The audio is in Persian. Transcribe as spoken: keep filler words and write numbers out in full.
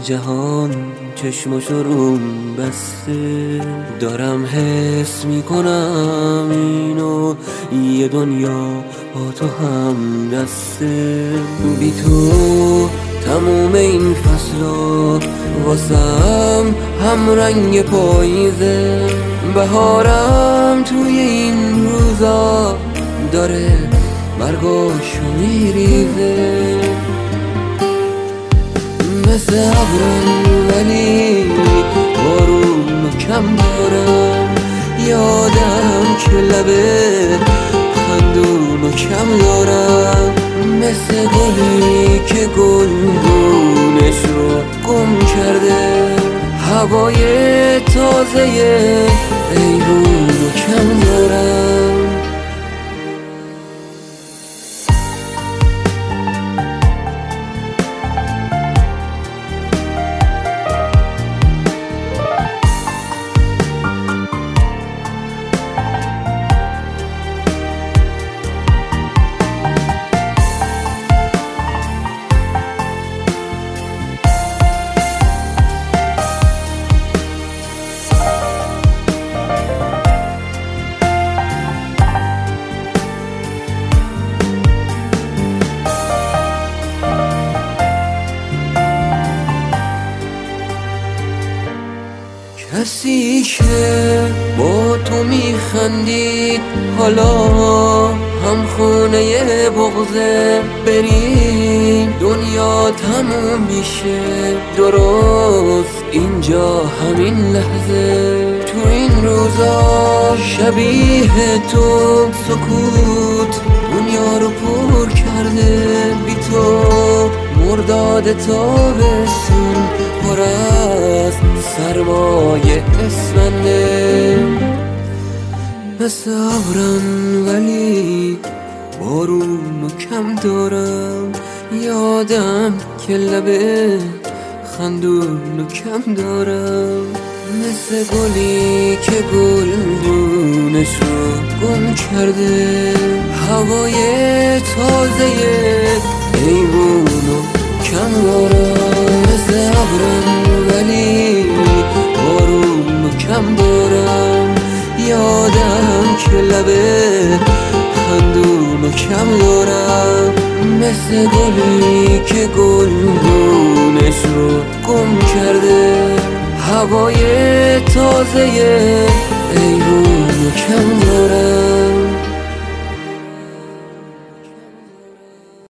جهان چشمشو روم بسته، دارم حس میکنم اینو یه دنیا با تو هم دسته. بی تو تموم این فصلا واسم هم رنگ پاییزه، بهارم توی این روزا داره برگاشو میریزه. مثل ابرم ولی بارون کم دارم، یادم که لبه خندون کم دارم. مثل گلی که گلگونش رو گم کرده، هوای تازه ایرون کم دارم. کسی که با تو میخندید حالا هم خونه بغضه، بریم دنیا تموم میشه درست اینجا همین لحظه. تو این روزا شبیه تو سکوت دنیا رو پر کرده، بی تو مرداد تابستون پر از سرمایه اسفنده. مثل ابرم ولی بارون کم دارم، یادم که لبه خندون کم دارم. مثل گلی که گلدونش رو گم کرده، هوای تازه ایوونو کم دارم. مثل ابرم ولی بارون کم دارم، یادم که لبه خندون کم دارم. مثل گلی که گلگونش رو گم کرده، هوای تازه